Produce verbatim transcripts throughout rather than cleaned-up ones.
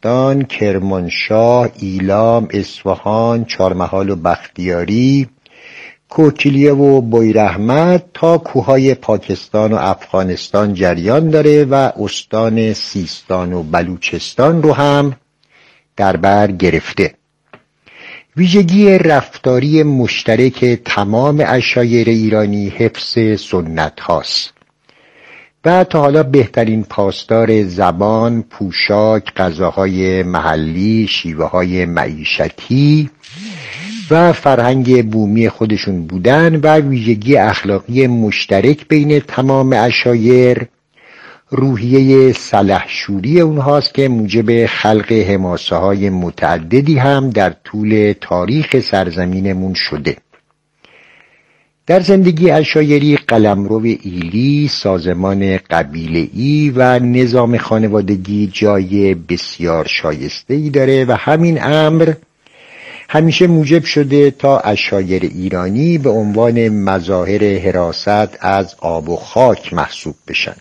سیستان، کرمانشاه، ایلام، اصفهان، چهارمحال و بختیاری، کوکیلیه و بویراحمد تا کوههای پاکستان و افغانستان جریان داره و استان سیستان و بلوچستان رو هم در بر گرفته. ویژگی رفتاری مشترک تمام عشایر ایرانی حفظ سنت هاست و تا حالا بهترین پاسدار زبان، پوشاک، غذاهای محلی، شیوه های معیشتی و فرهنگ بومی خودشون بودن و ویژگی اخلاقی مشترک بین تمام عشایر روحیه سلحشوری اونهاست که موجب خلق حماسه های متعددی هم در طول تاریخ سرزمینمون شده. در زندگی عشایری قلمرو ایلی، سازمان قبیله‌ای و نظام خانوادگی جای بسیار شایسته‌ای داره و همین امر همیشه موجب شده تا عشایر ایرانی به عنوان مظاهر حراست از آب و خاک محسوب بشن.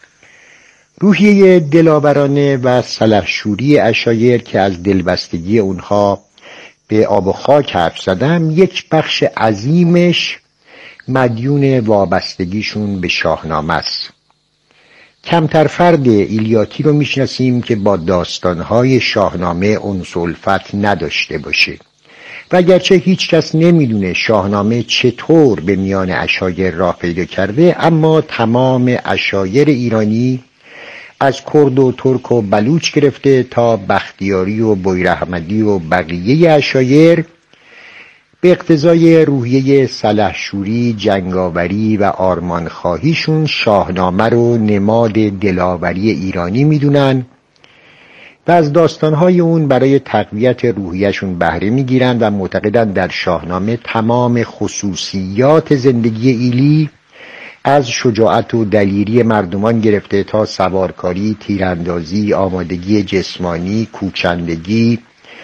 روحیه دلاورانه و سلحشوری عشایر که از دلبستگی اونها به آب و خاک حرف زدم، یک بخش عظیمش مدیون وابستگیشون به شاهنامه است. کمتر فرد ایلیاتی رو میشناسیم که با داستانهای شاهنامه انس و الفت نداشته باشه و اگرچه هیچ کس نمیدونه شاهنامه چطور به میان عشایر راه پیدا کرده، اما تمام عشایر ایرانی از کرد و ترک و بلوچ گرفته تا بختیاری و بویراحمدی و بقیه عشایر به اقتضای روحیه سلحشوری، جنگاوری و آرمانخواهیشون شاهنامه رو نماد دلاوری ایرانی میدونن و از داستانهای اون برای تقویت روحیه‌شون بهره میگیرن و معتقدن در شاهنامه تمام خصوصیات زندگی ایلی از شجاعت و دلیری مردمان گرفته تا سوارکاری، تیراندازی، آمادگی جسمانی، کوچندگی،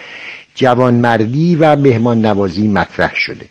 جوانمردی و مهمان نوازی مطرح شده.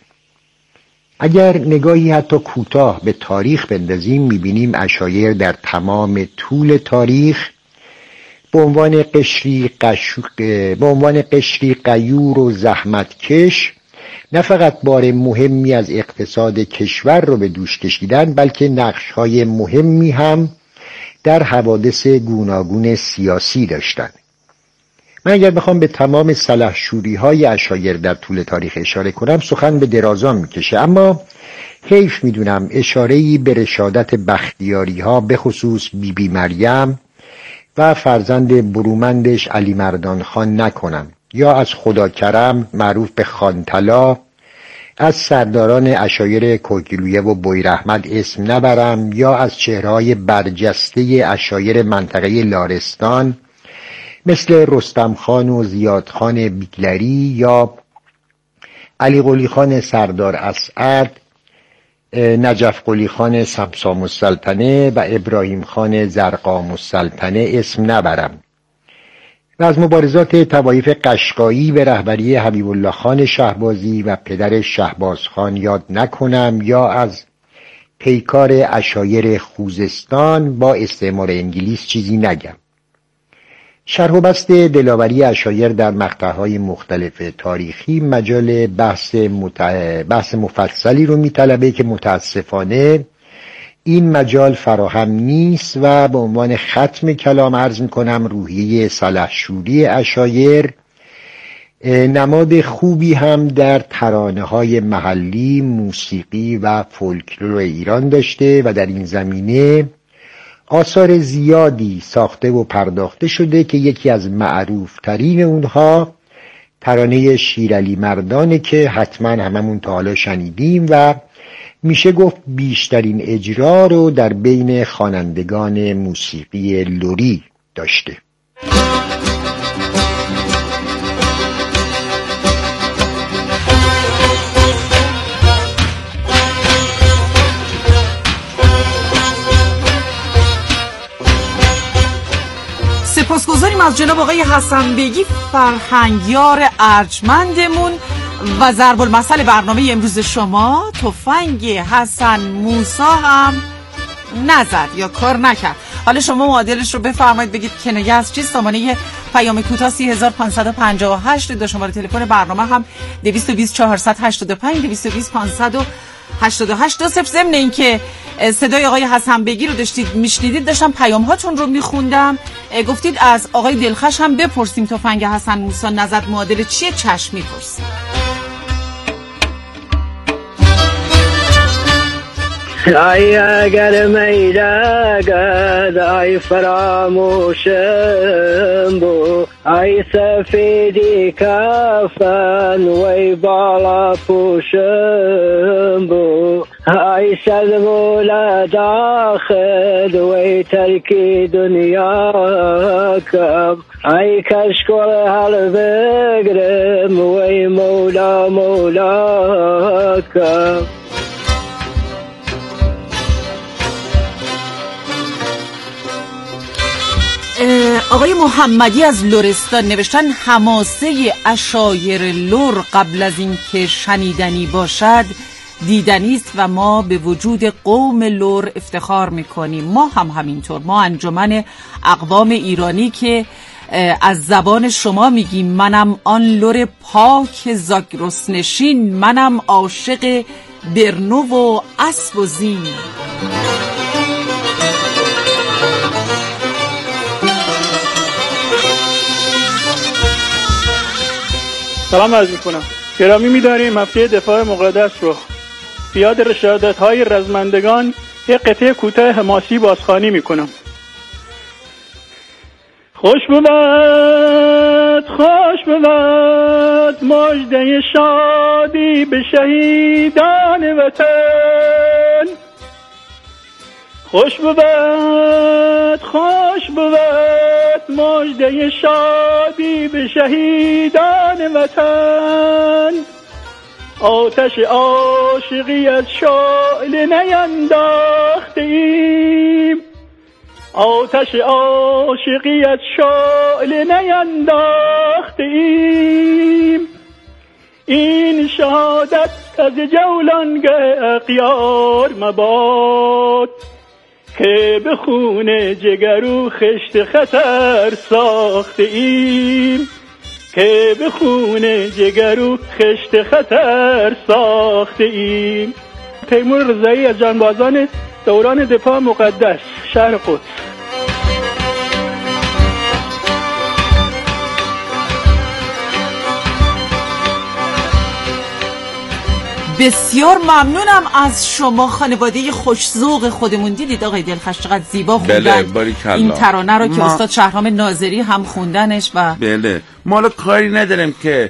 اگر نگاهی حتی کوتاه به تاریخ بندازیم میبینیم عشایر در تمام طول تاریخ به عنوان قشری قشوق به عنوان قشری غیور و زحمتکش نه فقط بار مهمی از اقتصاد کشور رو به دوش کشیدن، بلکه نقش‌های مهمی هم در حوادث گوناگون سیاسی داشتند. من اگر بخوام به تمام سلحشوری‌های عشایر در طول تاریخ اشاره کنم سخن به درازان میکشه، اما حیف میدونم اشاره‌ای به رشادت بختیاری‌ها به خصوص بی بی مریم و فرزند برومندش علی مردان خان نکنم یا از خداکرم معروف به خانطلا از سرداران عشایر کوکیلیه و بویراحمد اسم نبرم یا از چهره‌های برجسته عشایر منطقه لارستان مثل رستم خان و زیاد خان بیگلری یا علی قلی خان سردار اسعد، نجف قلی خان سمسام السلطنه و ابراهیم خان زرقام السلطنه اسم نبرم و از مبارزات طوایف قشقایی به رهبری حبیب الله خان شهبازی و پدر شهباز خان یاد نکنم یا از پیکار عشایر خوزستان با استعمار انگلیس چیزی نگم. شرح و بسط دلاوری عشایر در مقطع‌های مختلف تاریخی مجال بحث, مت... بحث مفصلی رو میطلبه که متاسفانه این مجال فراهم نیست و به عنوان ختم کلام عرض میکنم روحیه سلحشوری عشایر نماد خوبی هم در ترانه‌های محلی، موسیقی و فولکلور ایران داشته و در این زمینه آثار زیادی ساخته و پرداخته شده که یکی از معروف ترین اونها ترانه شیرعلی مردانه که حتما هممون تا حالا شنیدیم و میشه گفت بیشترین اجرا رو در بین خوانندگان موسیقی لری داشته. سپاسگزاریم از جناب آقای حسن بیگی فرهنگیار ارجمندمون و ضرب المثل برنامه امروز شما تفنگ حسن موسی هم نزد یا کار نکرد. حالا شما معادلش رو بفرمایید بگید کنایه از چیست. سامانه پیام کوتاه سه هزار و پانصد و پنجاه و هشت، دو شماره تلفن برنامه هم دویست و بیست چهارصد و هشتاد و پنج دویست و بیست پانصد و هشتاد و هشت. دو صفر ضمن این که صدای آقای حسن بیگی رو داشتید میشنیدید، داشتم پیام هاتون رو میخوندم. گفتید از آقای دلخش هم بپرسیم تفنگ حسن موسی نزد معادل چیه. چشم میپرسیم. ای اگر میرگد ای فراموشم بو، ای سفیدی کفن وی بالا پوشم بو، ای صد مولا داخل وی ترکی دنیا کم، ای کشکل حل بگرم وی مولا مولا کم. آقای محمدی از لرستان نوشتن حماسه عشایر لر قبل از این که شنیدنی باشد دیدنی است و ما به وجود قوم لر افتخار میکنیم. ما هم همینطور. ما انجمن اقوام ایرانی که از زبان شما میگیم منم آن لر پاک زاگرس نشین، منم عاشق برنو و اسب و زین. سلام عرض میکنم. گرامی می‌داریم هفته دفاع مقدس رو بیاد رشادت‌های رزمندگان یک قطعه کوتاه حماسی بازخوانی میکنم. خوش بود خوش بود مژده شادی به شهیدان وطن، خوش بود خوش بود مژده شادی به شهیدان وطن، آتش عاشقی از شعله نینداختیم، آتش عاشقی از شعله نینداختیم، این شهادت از جولانگه اغیار مباد که به خون جگرو خشت خطر ساخته ایم، که به خون جگرو خشت خطر ساخته ایم. تیمور رضایی از جانبازان دوران دفاع مقدس شهر قدس. بسیار ممنونم از شما خانواده خوش‌ذوق خودمون. دیدید آقای دلخش چقدر زیبا خوندن بله، این ترانه رو ما... که استاد شهرام ناظری هم خوندنش. و بله ما حالا کاری نداریم که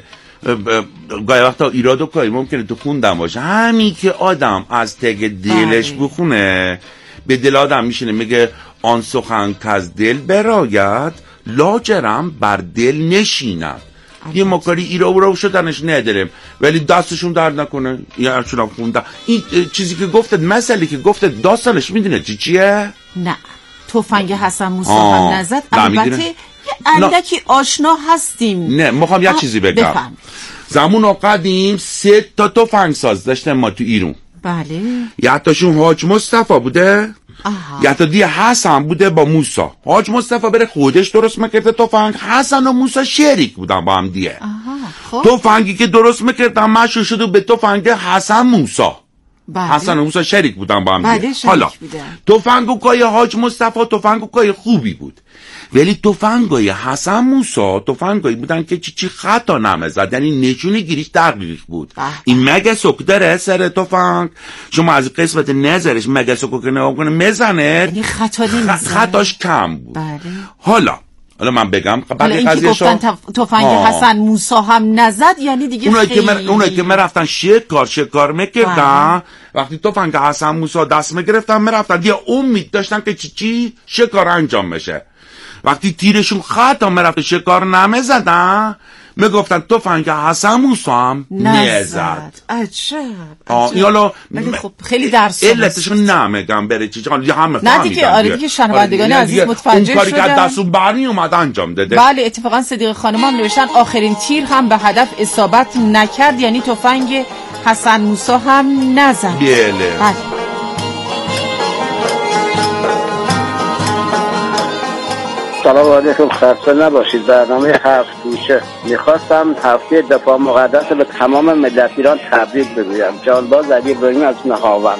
گاهی وقتا ایراد و کاری ممکنه تو خوندن باشه، همین که آدم از تگ دلش بله. بخونه به دل آدم میشینه. میگه آن سخن که از دل براید لاجرم بر دل نشیند. یه مکاری ایرا و رو شدنش نداریم ولی دستشون درد نکنه. یه ارچونم خوندن این چیزی که گفتد، مسئله که گفتد داستانش میدونه چی چیه؟ نه تفنگ حسن موسی هم نزد. البته یه اندکی آشنا هستیم. نه میخوام یه چیزی بگم. بفهم. زمان قدیم سه تا تفنگ ساز داشتن ما تو ایران. بله. یه تاشون حاج مصطفی بوده، یه تا دیگه حسن بوده با موسی. حاج مصطفی بره خودش درست میکرده تفنگ، حسن و موسی شریک بودن با هم دیگه. خب. تفنگی که درست میکردن مشهور شده به تفنگ حسن موسی. بله. حسن و موسی شریک بودن با هم بله دیگه. حالا تفنگوکای حاج مصطفی تفنگوکای خوبی بود، ولی تفنگای حسن موسی تفنگایی بودن که چی چی خطا نمیزد، یعنی نشونه گیریش دقیق بود. بله. این مگسوک داره سر تفنگ، شما از قسمت نظرش مگسوکو که نگاه کنه میزنه، یعنی خطا نمیزنه، خطاش کم بود. بله. حالا حالا من بگم حالا این که گفتن تفنگ حسن موسی هم نزد یعنی دیگه اونایی خیلی که مر... اونایی که مرفتن شکار شکار میکردن، وقتی تفنگ حسن موسی دست میگرفتن میرفتن یه امید داشتن که چی چی شکار انجام بشه. وقتی تیرشون خطا میرفت شکار نمیزدن میگفتن تفنگ حسن موسی هم نزد. عجب. آه حالا خب خیلی درس علتشو نمیگم بره چی حالا همه نه دیگه. آره دیگه شنوندگان عزیز متوجه شدن. اون کاری که دستون برمی اومد انجام داده. بله اتفاقا صدیق خانم هم نوشتن آخرین تیر هم به هدف اصابت نکرد، یعنی تفنگ حسن موسی هم نزد. بله. بله. سلام علیکم، خسته نباشید. برنامه هفت گوشه میخواستم هفته دفاع مقدس به تمام ملت ایران تبریک بگویم. جانباز علی ابراهیمی از نهاوند.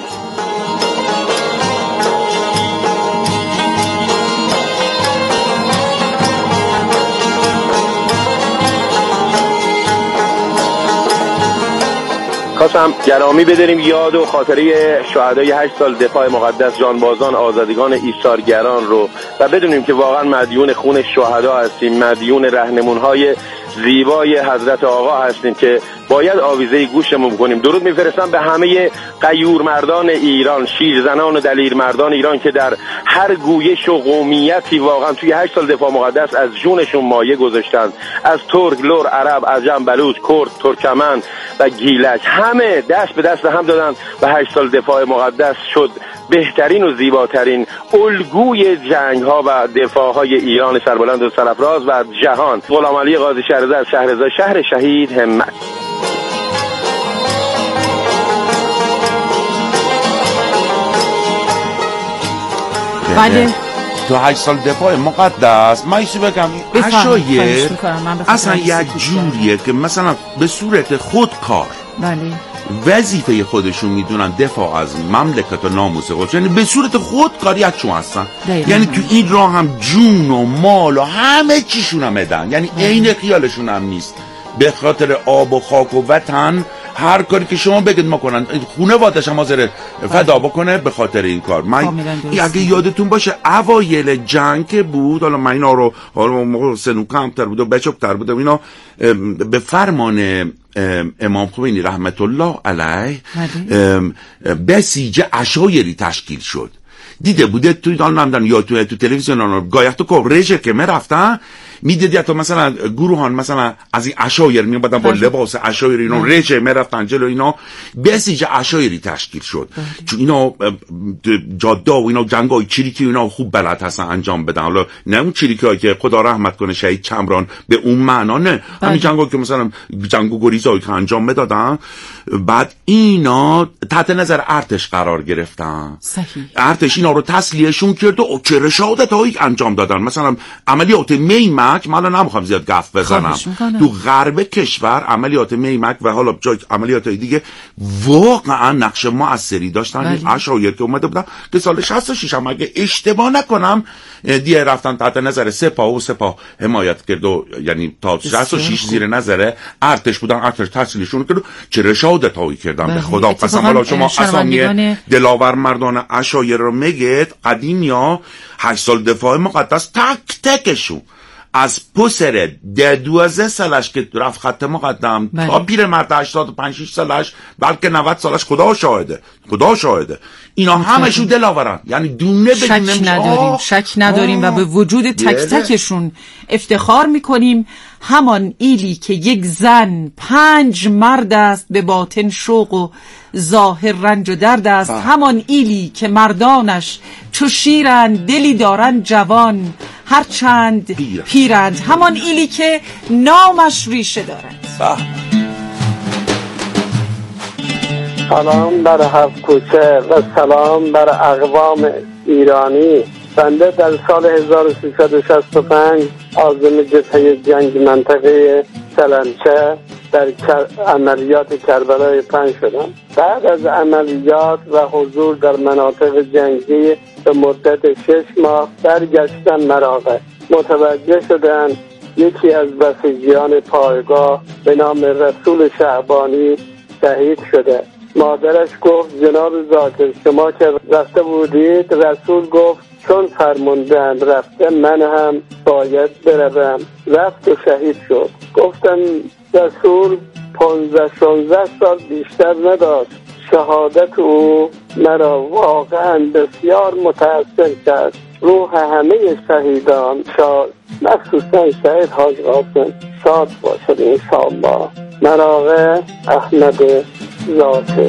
خواستم گرامی بداریم یاد و خاطره شهدای هشت سال دفاع مقدس، جانبازان، آزادگان، ایثارگران رو و بدونیم که واقعا مدیون خون شهدا هستیم، مدیون راهنمون‌های زیبای حضرت آقا هستیم که باید آویزه گوشمون بکنیم. درود میفرستم به همه غیور مردان ایران، شیرزنان و دلیر مردان ایران که در هر گویش و قومیتی واقعا توی هشت سال دفاع مقدس از جونشون مایه گذاشتن. از ترک، لور، عرب، عجم، بلوچ، کرد، ترکمن و گیلک، همه دست به دست هم دادن و هشت سال دفاع مقدس شد بهترین و زیباترین الگوی جنگ ها و دفاع های ایران سربلند و سرفراز و جهان. غلام علی قاضی شهرزاد، شهرزاد، شهر شهید همت. بله. تو هشت سال دفاع مقدس من ایشو بگم عشایر اصلا یک جوریه که مثلا به صورت خودکار بله وظیفه خودشون میدونن دفاع از مملکت و ناموس خودشون، یعنی به صورت خودکاری یکشون هستن. یعنی تو این راه هم جون و مال و همه چیشون هم بدن، یعنی عین خیالشون هم نیست. به خاطر آب و خاک و وطن هر کاری که شما بگید ما کنن، خونه وادش هم حاضر فدا بکنه به خاطر این کار. من اگه یادتون باشه اوایل جنگ که بود، حالا من اینا رو حالا موقع سنو کمتر بود و بچکتر بودم، اینا به فرمان امام خمینی رحمت الله علیه بسیج عشایری تشکیل شد. دیده بوده توی دان نمیدن یا توی تو تلویزیون گاهی تو کوریج که میرفتن میدیدی تا مثلا گروهان مثلا از این عشایر میومدن با لباس عشایر اینا رژه میرفتن جلو، اینا بسیج عشایری تشکیل شد. چون اینا جاده و اینا جنگای چریکی اینا خوب بلد هستن انجام بدن. حالا نه اون چریکی که خدا رحمت کنه شهید چمران به اون معنا نه، همین جنگا که مثلا جنگو گریزایی که انجام میدادن. بعد اینا تحت نظر ارتش قرار گرفتن. صحیح. ارتش اینا رو تسلیحشون کرد و چه رشادتایی انجام دادن. مثلا عملیات میمک، من نمیخوام زیاد گفت بزنم، تو غرب کشور عملیات میمک و حالا جای عملیات دیگه واقعا نقش موثری داشتن. عشایر که اومده بودن که سال شصت و شش هم اگه اشتباه نکنم دیگه رفتن تحت نظر سپاه و سپاه حمایت کرد و یعنی تا شصت و شش زیر نظر ارتش بودن. ارتش تسلیحشون کرد، چه رشادتایی کردن به خدا قسم. حالا شما اسامی دلاور مردان عشایر رو میگید قدیمیا هشت سال دفاع مقدس تک تکشون از پسر ده دوازده سالش که رفت خط مقدم بله. تا پیر مرد هشتاد و پنج شش سالش بلکه نود سالش خدا شاهده، خدا شاهده اینا همشون دلاورن. یعنی دونه شک نداریم شک نداریم آه. و به وجود تک تکشون افتخار میکنیم. همان ایلی که یک زن پنج مرد است به باطن شوق و ظاهر رنج و درد است. آه. همان ایلی که مردانش چو شیرند دلی دارند جوان هرچند پیر. پیرند. همان ایلی که نامش ریشه دارد. آه. سلام بر هفت کوچه و سلام بر اقوام ایرانی. بنده در سال هزار و سیصد و شصت و پنج عازم جبهه جنگ منطقه سلنچه در عملیات کربلای پنج شدم. بعد از عملیات و حضور در مناطق جنگی به مدت شش ماه برگشتم مراغه. متوجه شدن یکی از بسیجیان پایگاه به نام رسول شعبانی شهید شده. مادرش گفت جناب ذاکر شما که رفته بودید؟ رسول گفت چون فرموندن رفته من هم باید بروم. رفت و شهید شد. گفتم رسول پانزده شانزده سال بیشتر نداشت. شهادت او مرا واقعا بسیار متأثر کرد. روح همه شهیدان شاد، مخصوصا شهید حاج قاسم شاد باشد انشاءالله. مراغه احمد ذاکر.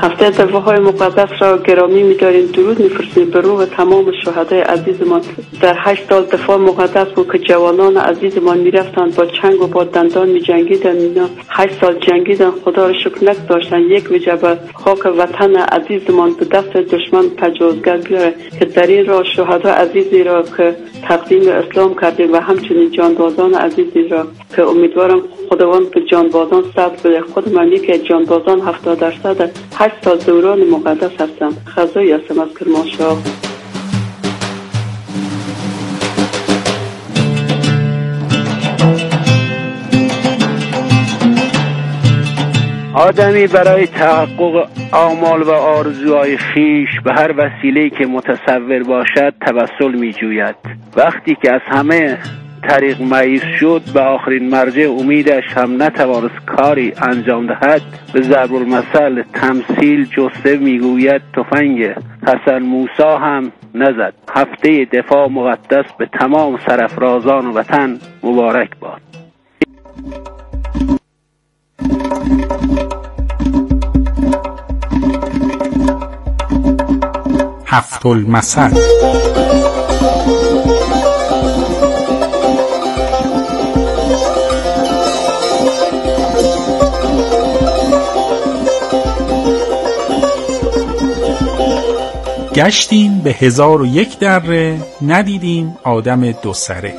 هفته دفاع های مقدس را گرامی می‌داریم. درود می‌فرستیم به روح تمام شهدای عزیزمان. در هشت سال دفاع مقدس بود که جوانان عزیزمان می‌رفتند با چنگ و با دندان می‌جنگیدند. اینا هشت سال جنگیدند، خدا را شکر نگذاشتند یک وجبه خاک وطن عزیزمان به دست دشمن تجاوزگر بیاره که در این راه شهدای عزیزی را که تقدیم اسلام کردیم و همچنین جانبازان عزیزی را که امیدوارم خداوند به جانبازان صبر بده. خود من یکی از جانبازان هفتاد درصد هشت سال دوران مقدس هستم. خزایی هستم از کرمانشاه. آدمی برای تحقق آمال و آرزوهای خیش به هر وسیله‌ای که متصور باشد توسل می‌جوید. وقتی که از همه طریق مایوس شد به آخرین مرجع امیدش هم نتوانست کاری انجام دهد، به ضرب المثل تمثیل جسته میگوید تفنگ حسن موسی هم نزد. هفته دفاع مقدس به تمام سرافرازان وطن مبارک باد. هفت المثل. گشتیم به هزار و یک دره، ندیدیم آدم دو سره.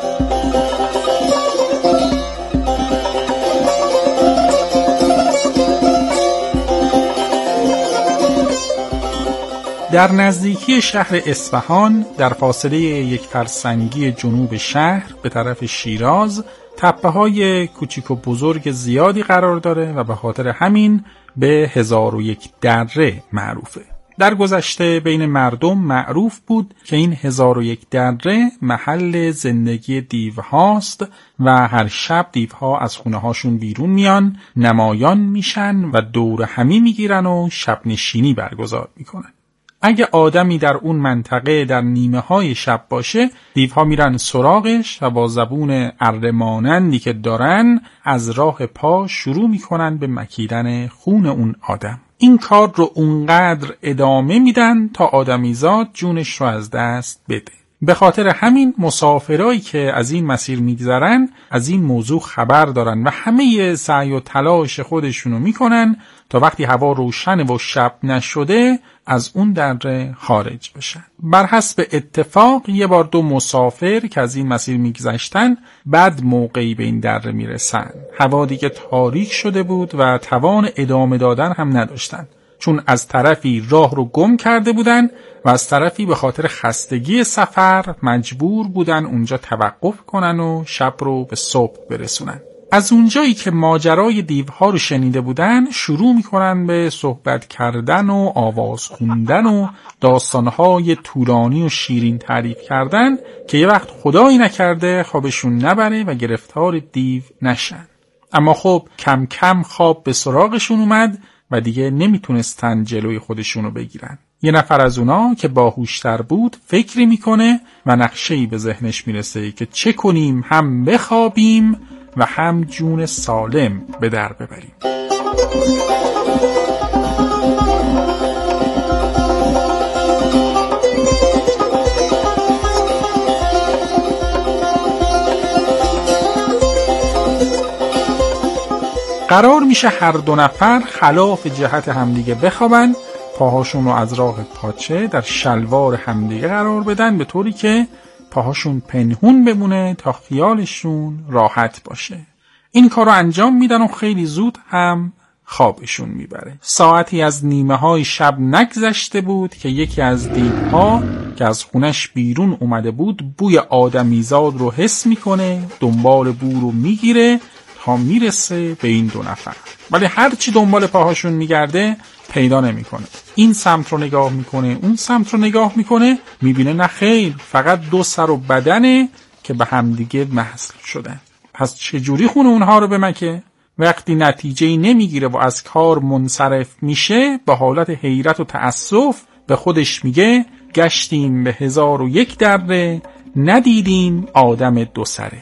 در نزدیکی شهر اصفهان در فاصله یک فرسنگی جنوب شهر به طرف شیراز تپه های کوچیک و بزرگ زیادی قرار داره و به خاطر همین به هزار و یک دره معروفه. در گذشته بین مردم معروف بود که این هزار و یک دره محل زندگی دیوهاست و هر شب دیوها از خونه هاشون بیرون میان، نمایان میشن و دور همی میگیرن و شب نشینی برگزار میکنن. اگه آدمی در اون منطقه در نیمه های شب باشه، دیوها میرن سراغش و با زبون اره مانندی که دارن از راه پا شروع میکنن به مکیدن خون اون آدم. این کار رو اونقدر ادامه میدن تا آدمیزاد جونش رو از دست بده. به خاطر همین مسافرایی که از این مسیر میگذرن از این موضوع خبر دارن و همه سعی و تلاش خودشونو میکنن تا وقتی هوا روشن و شب نشده از اون دره خارج بشن. بر حسب اتفاق یه بار دو مسافر که از این مسیر میگذشتن بعد موقعی به این دره میرسن. هوا دیگه تاریک شده بود و توان ادامه دادن هم نداشتن، چون از طرفی راه رو گم کرده بودن و از طرفی به خاطر خستگی سفر مجبور بودن اونجا توقف کنن و شب رو به صبح برسونن. از اونجایی که ماجرای دیوها رو شنیده بودن شروع میکنن به صحبت کردن و آواز خوندن و داستانهای طولانی و شیرین تعریف کردن که یه وقت خدایی نکرده خوابشون نبره و گرفتار دیو نشن. اما خب کم کم خواب به سراغشون اومد و دیگه نمیتونستن جلوی خودشونو بگیرن. یه نفر از اونا که باهوشتر بود فکری میکنه و نقشه‌ای به ذهنش میرسه که چه کنیم هم بخوابیم و هم جون سالم به در ببریم. قرار میشه هر دو نفر خلاف جهت همدیگه بخوابن، پاهاشون رو از راه پاچه در شلوار همدیگه قرار بدن به طوری که پاهاشون پنهون بمونه تا خیالشون راحت باشه. این کار رو انجام میدن و خیلی زود هم خوابشون میبره. ساعتی از نیمه های شب نگذشته بود که یکی از دیوها که از خونش بیرون اومده بود بوی آدمیزاد رو حس میکنه، دنبال بو رو میگیره تا میرسه به این دو نفر، ولی هرچی دنبال پاهاشون میگرده پیدا نمیکنه. این سمت رو نگاه میکنه، اون سمت رو نگاه میکنه، میبینه نه خیر، فقط دو سر و بدنه که به همدیگه وصل شدن. پس چجوری خون اونها رو بمکه؟ وقتی نتیجه‌ای نمیگیره و از کار منصرف میشه به حالت حیرت و تأسف به خودش میگه گشتیم به هزار و یک دره، ندیدیم آدم دو سره.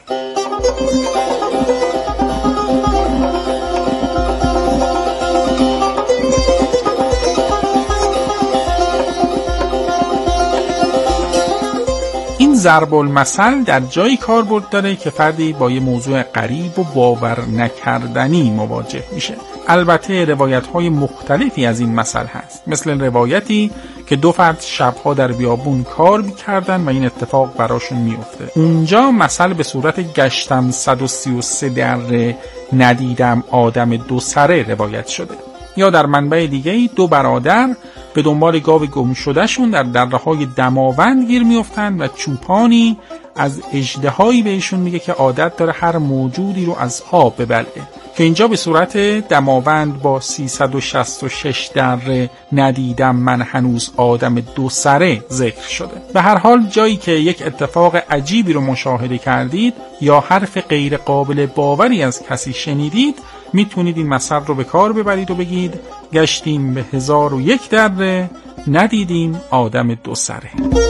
ضرب المثل در جایی کاربرد داره که فردی با یه موضوع غریب و باور نکردنی مواجه میشه. البته روایت‌های مختلفی از این مثل هست، مثل روایتی که دو فرد شبها در بیابون کار می‌کردن و این اتفاق براشون میفته. اونجا مثل به صورت گشتم صد و سی و سه دره ندیدم آدم دو سره روایت شده. یا در منبع دیگه‌ای دو برادر به دنبال گاو گم شدهشون در دره‌های دماوند گیر میافتند و چوپانی از اژدهایی بهشون میگه که عادت داره هر موجودی رو از آب ببلعه، که اینجا به صورت دماوند با سیصد و شصت و شش دره ندیدم من هنوز آدم دو سره ذکر شده. به هر حال جایی که یک اتفاق عجیبی رو مشاهده کردید یا حرف غیر قابل باوری از کسی شنیدید، میتونید این مثل رو به کار ببرید و بگید گشتیم به هزار و یک دره ندیدیم آدم دو سره.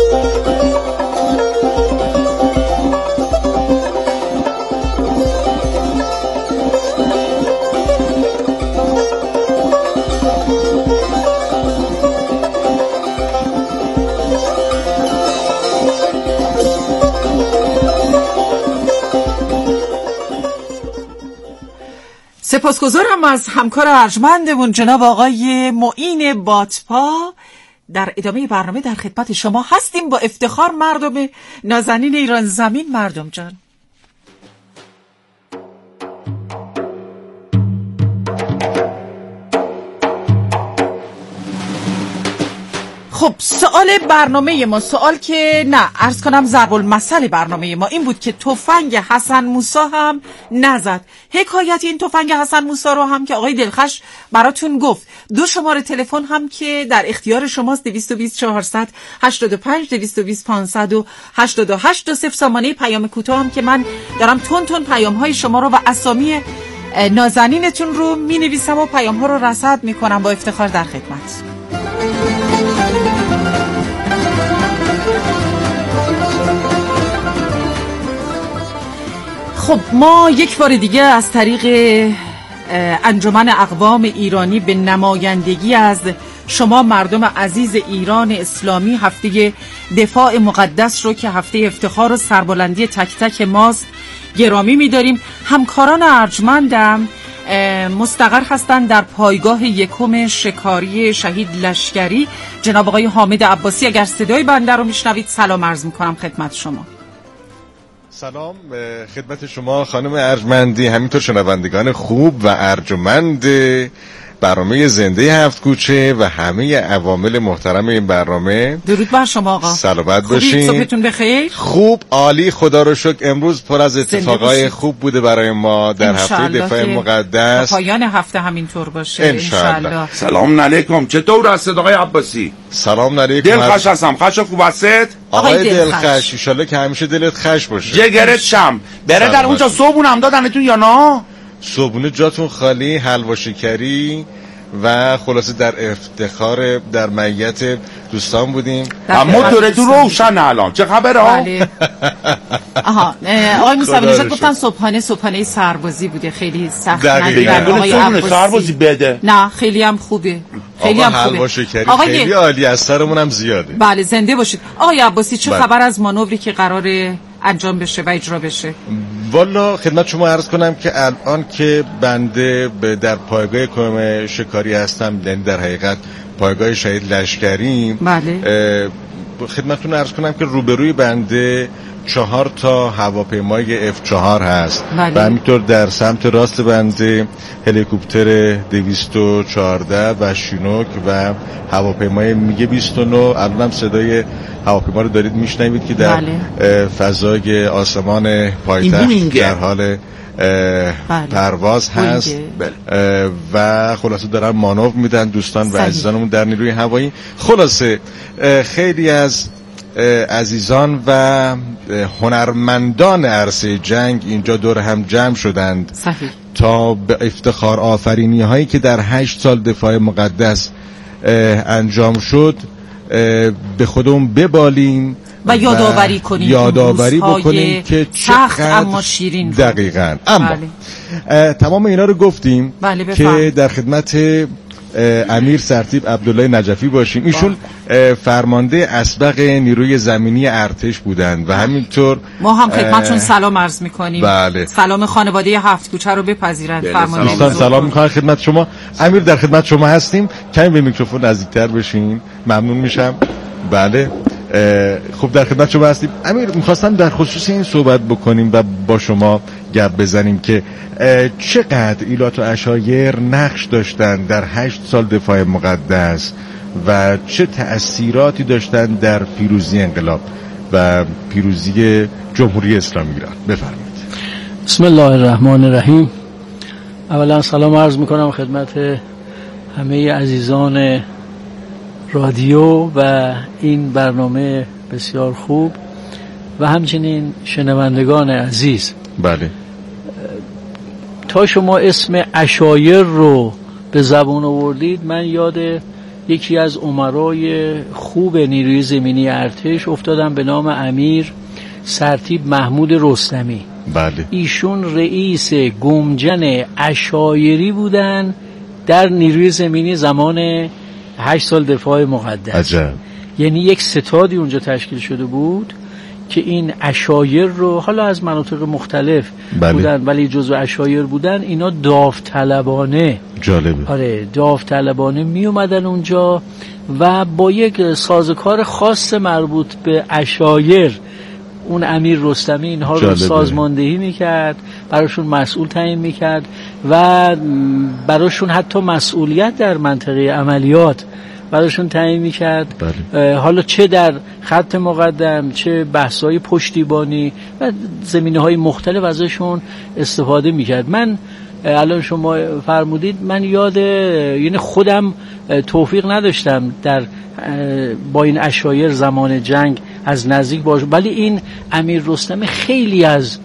سپاسگزارم از همکار ارجمندمون جناب آقای معین باتپا. در ادامه برنامه در خدمت شما هستیم با افتخار مردم نازنین ایران زمین. مردم جان، خب سوال برنامه ما، سوال که نه عرض کنم ضرب المثل برنامه ما این بود که تفنگ حسن موسی هم نزد. حکایت این تفنگ حسن موسی رو هم که آقای دلخش براتون گفت. دو شماره تلفن هم که در اختیار شماست، دویست و بیست چهارصد هشتاد و پنج دویست و بیست پانصد و هشتاد و هشت و صفر سامانه پیام کوتاه هم که من دارم تون تون پیام های شما رو و اسامی نازنینتون رو می نویسم و پیام ها رو رصد می کنم. با افتخار در خدمت. خب ما یک بار دیگه از طریق انجمن اقوام ایرانی به نمایندگی از شما مردم عزیز ایران اسلامی هفته دفاع مقدس رو که هفته افتخار و سربلندی تک تک ماست گرامی می‌داریم. همکاران ارجمندم مستقر هستند در پایگاه یکم شکاری شهید لشکری. جناب آقای حامد عباسی، اگر صدای بنده رو میشنوید سلام عرض می‌کنم خدمت شما. سلام خدمت شما خانم ارجمندی، همینطور شنوندگان خوب و ارجمند برنامه زنده هفت کوچه و همه عوامل محترم این برنامه. درود بر شما آقا، سلامت باشین. صبحتون بخیر. خوب، عالی، خدا رو شکر. امروز پر از اتفاقای خوب بوده برای ما در هفته دفاع مقدس. پایان هفته همینطور باشه انشالله. سلام علیکم، چطور هستید آقای عباسی؟ سلام علیکم. دلخش هستم. خش خوب هستید آقای دلخش؟ ان شاءالله که همیشه دلت خش باشه. جگرت شم. بره در اونجا صبحونه هم دادنتون یا نه؟ صبحونه جاتون خالی، حلوا شکری و خلاصه در افتخار در معیت دوستان بودیم. اما دورتون روشن الان چه خبره ها؟ بله. آها آقای موسی نژاد گفتن صبحانه صبحانه سربازی بوده، خیلی سخت نگیرن آقای عباسی. سربازی بده نه خیلی هم خوبه، خیلی هم خوبه. حلوا شکری خیلی عالی، از سرمون هم زیاده. بله زنده باشید آقای عباسی. چه بله. خبر از مانوری که قراره انجام بشه و اجرا بشه؟ والا خدمت شما عرض کنم که الان که بنده در پایگاه کم شکاری هستم، یعنی در حقیقت پایگاه شهید لشکری. بله. خدمتتون عرض کنم که روبروی بنده چهار تا هواپیمای اف چهار هست. بله. و همینطور در سمت راست بنده هلیکوپتر دویست و چهارده و شینوک و هواپیمای میگه بیست و نه. الان صدای هواپیما رو دارید میشنوید که در بله. فضای آسمان پایتخت در حال بله. پرواز هست. بله. و خلاصه دارن مانور میدن دوستان صحیح. و عزیزانمون در نیروی هوایی. خلاصه خیلی از عزیزان و هنرمندان عرصه جنگ اینجا دور هم جمع شدند صحیح. تا به افتخار آفرینی هایی که در هشت سال دفاع مقدس انجام شد به خودمون ببالیم و یادآوری کنیم، یادآوری بکنیم که سخت اما شیرین. دقیقاً. اما بله. تمام اینا رو گفتیم بله که در خدمت امیر سرتیپ عبدالله نجفی باشیم. ایشون فرمانده اسبق نیروی زمینی ارتش بودند و همینطور ما هم خدمتشون سلام عرض میکنیم. بله. سلام خانواده هفت کوچه رو بپذیرند. فرمانده دوستان سلام میکنم خدمت شما. امیر در خدمت شما هستیم. کمی به میکروفون نزدیکتر بشین، ممنون میشم. بله خب در خدمت شما هستیم. امیر میخواستم در خصوص این صحبت بکنیم و با شما گپ بزنیم که چقدر ایلات و عشایر نقش داشتن در هشت سال دفاع مقدس و چه تأثیراتی داشتن در پیروزی انقلاب و پیروزی جمهوری اسلامی ایران. بفرمایید. بسم الله الرحمن الرحیم. اولا سلام عرض میکنم خدمت همه عزیزان رادیو و این برنامه بسیار خوب و همچنین شنوندگان عزیز. بله. تا شما اسم عشایر رو به زبان آوردید من یاد یکی از امرای خوب نیروی زمینی ارتش افتادم به نام امیر سرتیپ محمود رستمی. بله. ایشون رئیس گمجن عشایری بودن در نیروی زمینی زمان هشت سال دفاع مقدس. عجب. یعنی یک ستادی اونجا تشکیل شده بود که این عشایر رو حالا از مناطق مختلف بله. بودن ولی جزو عشایر بودن. اینا داوطلبانه جالبه آره داوطلبانه می اومدن اونجا و با یک سازوکار خاص مربوط به عشایر اون امیر رستمی اینها رو سازماندهی میکرد، براشون مسئول تعیین میکرد و براشون حتی مسئولیت در منطقه عملیات براشون تعیین میکرد. بله. حالا چه در خط مقدم چه بحث‌های پشتیبانی و زمینه‌های مختلف ازشون استفاده میکرد. من الان شما فرمودید من یاد یعنی خودم توفیق نداشتم در با این عشایر زمان جنگ از نزدیک باشم، ولی این امیر رستمی خیلی از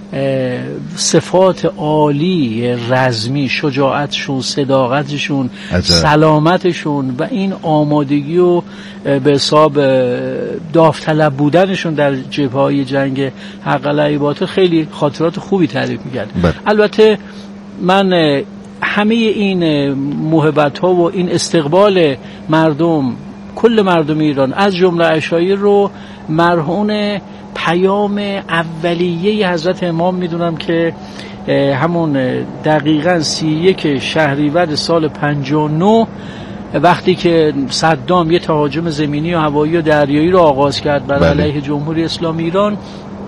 صفات عالی رزمی، شجاعتشون، صداقتشون، سلامتشون و این آمادگی و به حساب داوطلب بودنشون در جبهه‌های جنگ حق علیه باطل خیلی خاطرات خوبی تعریف می‌کرد. البته من همه این محبت ها و این استقبال مردم، کل مردم ایران از جمله عشایر رو مرهون پیام اولیه حضرت امام میدونم که همون دقیقاً سی و یک شهریور سال پنجاه و نه وقتی که صدام یه تهاجم زمینی و هوایی و دریایی رو آغاز کرد بر علیه جمهوری اسلامی ایران،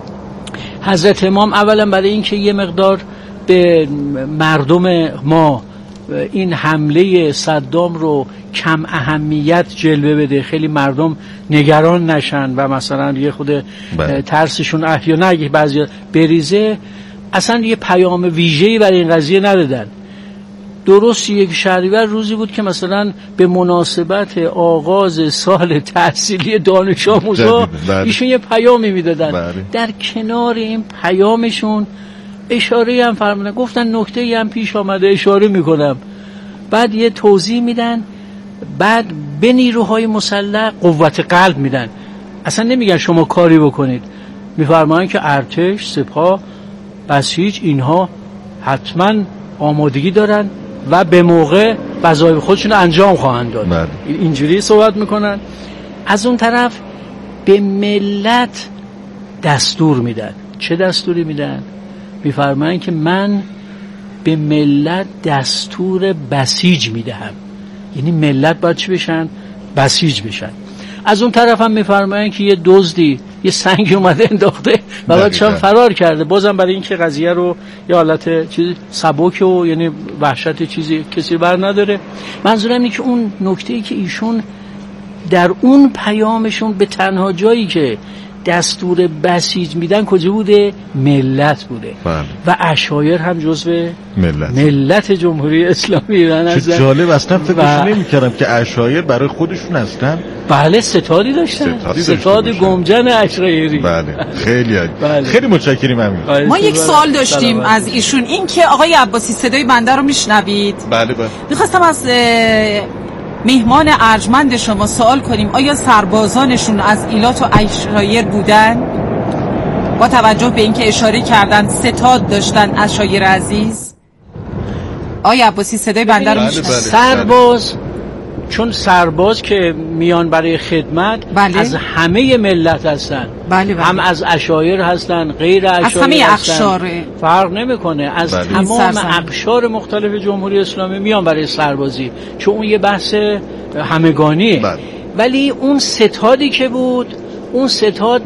حضرت امام اولا برای اینکه یه مقدار به مردم ما این حمله صدام رو کم اهمیت جلوه بده، خیلی مردم نگران نشن و مثلا یه خود ترسشون احیا نگه بعضی بریزه، اصلا یه پیام ویژه‌ای برای این قضیه ندادن. درست یک شهریور روزی بود که مثلا به مناسبت آغاز سال تحصیلی دانش آموزا ایشون یه پیامی میدادن. در کنار این پیامشون اشاره هم فرمودن، گفتن نکته هم پیش آمده اشاره میکنم، بعد یه توضیح میدن، بعد به نیروهای مسلح قوت قلب میدن. اصلا نمیگن شما کاری بکنید، میفرمایند که ارتش، سپاه، بسیج اینها حتما آمادگی دارن و به موقع وظایف خودشون انجام خواهند داد. اینجوری صحبت میکنن. از اون طرف به ملت دستور میدن. چه دستوری میدن؟ میفرمایند که من به ملت دستور بسیج میدهم، یعنی ملت باید چی بشن؟ بسیج بشن. از اون طرف هم میفرمایند که یه دزدی یه سنگ اومده انداخته و بعد شام فرار کرده، بازم برای اینکه قضیه رو یه حالت چیزی سبک و یعنی وحشت چیزی کسی بر نداره. منظورم اینه که اون نکته‌ای که ایشون در اون پیامشون به تنها جایی که دستور بسیج میدن کجا بوده؟ ملت بوده. بله. و عشایر هم جزو ملت ملت جمهوری اسلامی ایران هستن. چه جالب، اصلا فکرش نمی‌کردم که عشایر برای خودشون هستن. بله ستادی داشتن، ستاد گمجن عشایری. بله خیلی عالی. بله. خیلی متشکریم امیر. ما یک سوال داشتیم سلام. از ایشون، این که آقای عباسی صدای بنده رو میشنوید؟ بله بله. می‌خواستم از مهمان ارجمند شما سوال کنیم آیا سربازانشون از ایلات و عشایر بودن؟ با توجه به اینکه اشاره کردن ستاد داشتن عشایر عزیز. آیا عباسی صدای بنده رو میشنوید؟ سرباز چون سرباز که میان برای خدمت بله. از همه ملت هستن، بله بله. هم از عشایر هستن، غیر عشایر از همه هستن، اقشاره، فرق نمیکنه، از بله. تمام اقشار مختلف جمهوری اسلامی میان برای سربازی، چون اون یه بحث همگانیه. بله. ولی اون ستادی که بود، اون ستاد